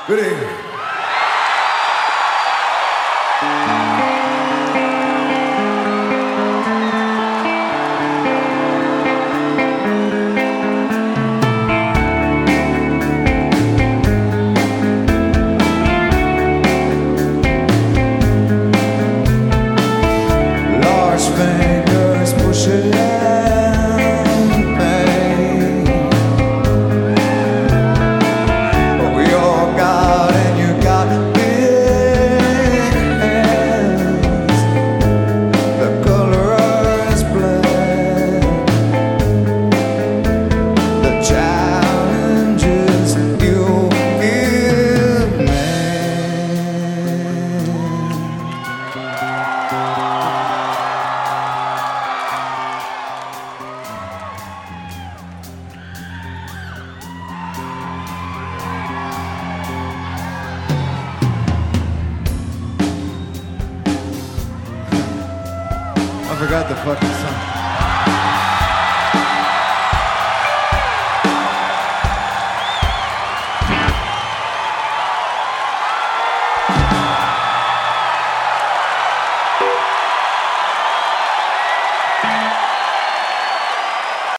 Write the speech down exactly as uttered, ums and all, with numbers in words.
Good evening. Large fingers pushing pain. We all got and you got big hands. The color is black. The challenges you give me. I forgot the fucking song.